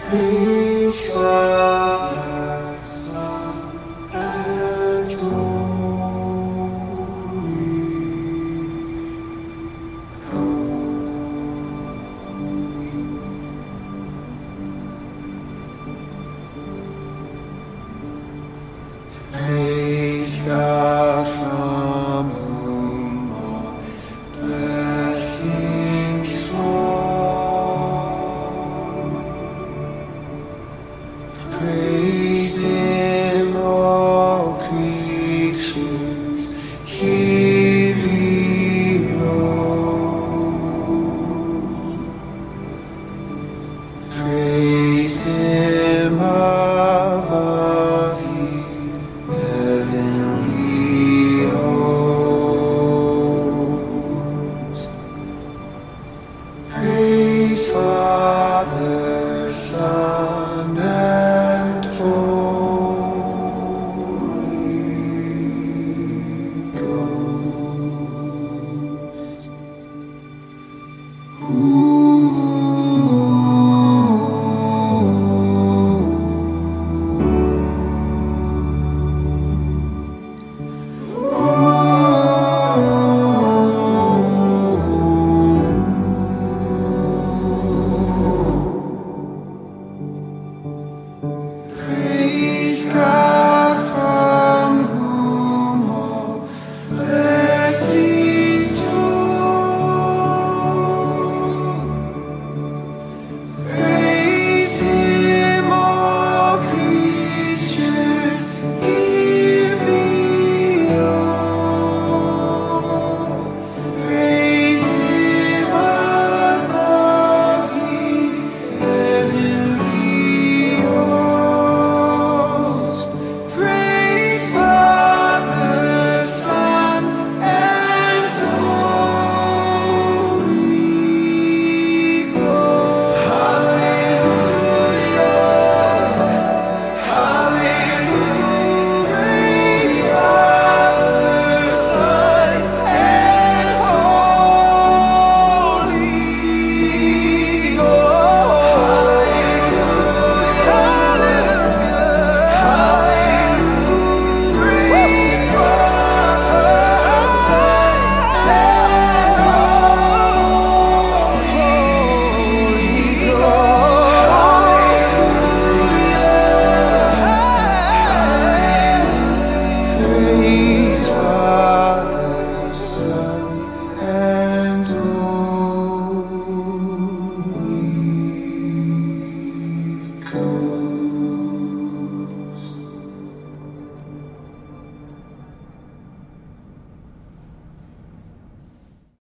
Praise Father, Son, and Holy Ghost. Praise God from whom all blessings flow. Praise Him, all creatures here below. Praise Him above ye heavenly host. Praise Father, Son, and Holy Ghost. Praise God from whom all blessings flow. Praise Him, all creatures here below. Praise Him above ye heavenly host. Praise Father, Son, and Holy Ghost. Hallelujah, hallelujah. Praise Father, Son, and Holy Ghost. Hallelujah, hallelujah. Praise Father, Son, and Holy Ghost. Praise Father, Son, and Holy Ghost.